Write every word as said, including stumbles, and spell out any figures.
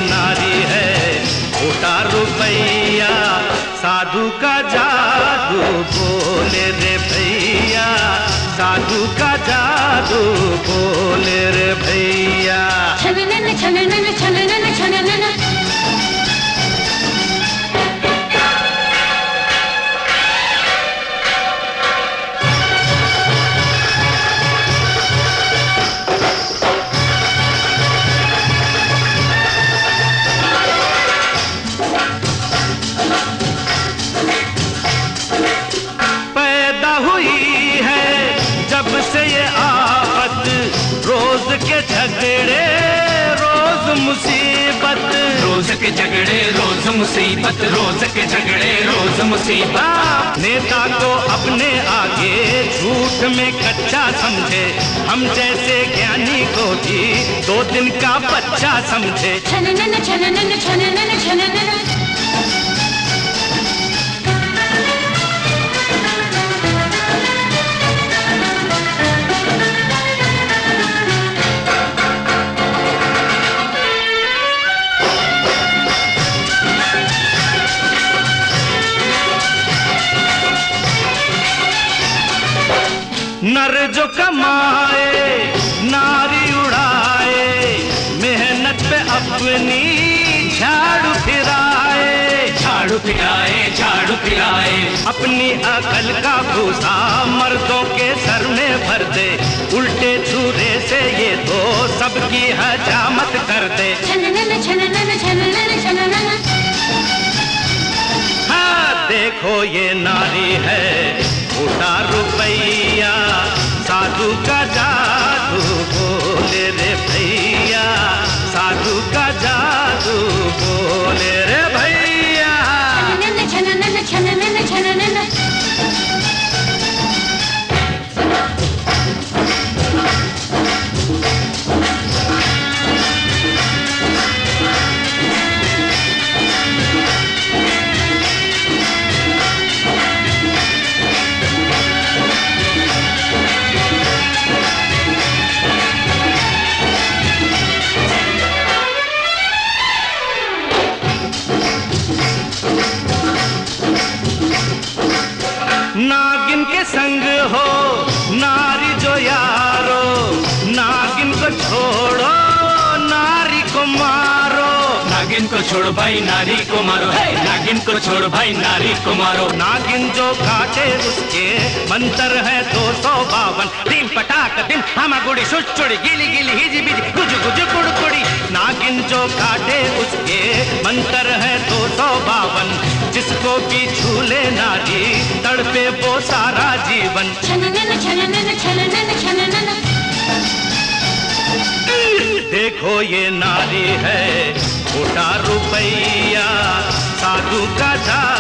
नारी है खोटा रुपैया, साधु का जादू बोले रे भैया, साधु का जादू बोले रे भैया। छननन छननन छननन छननन के झगड़े रोज मुसीबत, रोज के झगड़े रोज मुसीबत, रोज के झगड़े रोज मुसीबत। नेता को अपने आगे झूठ में कच्चा समझे, हम जैसे ज्ञानी को भी दो दिन का बच्चा समझे। छननन छननन छननन छननन नर जो कमाए नारी उड़ाए, मेहनत पे अपनी झाड़ू फिराए, झाड़ू फिराए झाड़ू फिराए। अपनी अकल का भूसा मर्दों के सर में भर दे, उल्टे छुरे से ये तो सबकी हजामत कर दे। छननन छननन छननन छननन हाँ देखो ये नारी है खोटा रुपैया, साधु का जादू बोले रे भैया, साधु का जादू बोले रे भैया। छननन छननन छननन छननन नागिन के संग हो नारी जो यारो, नागिन को छोड़ो नारी को मारो, नागिन को छोड़ भाई नारी को मारो, है नागिन को छोड़ भाई नारी को मारो। नागिन जो काटे उसके मंत्र है दो सौ बावन, दिन पटाक दिन हम गुड़ी सुचुड़ी गिली गिली हिजी बिजी गुज गुज कुड़कुड़ी। नागिन जो काटे उसके मंत्र है दो सौ बावन, जिसको भी झूले नारी तड़पे वो सारा जीवन। छननन छननन छननन छननन देखो ये नारी है खोटा रुपैया, साधु का जा